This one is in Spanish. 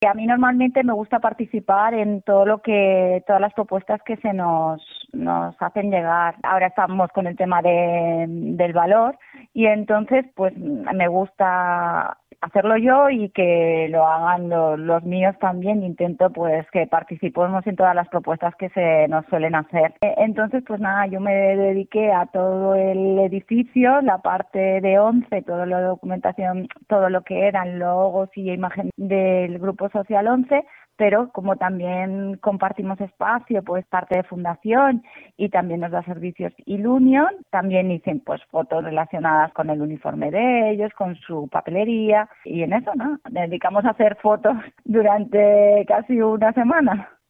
A mí normalmente me gusta participar en todas las propuestas que nos hacen llegar. Ahora estamos con el tema del valor y entonces pues me gusta hacerlo yo y que lo hagan los míos también. Intento pues que participemos en todas las propuestas que se nos suelen hacer. Entonces pues nada, yo me dediqué a todo el edificio, la parte de 11, toda la documentación, todo lo que eran logos y imagen del Grupo Social 11, pero como también compartimos espacio, pues parte de fundación y también nos da servicios Ilunion, también hice pues fotos relacionadas con el uniforme de ellos, con su papelería y en eso, ¿no? Nos dedicamos a hacer fotos durante casi una semana.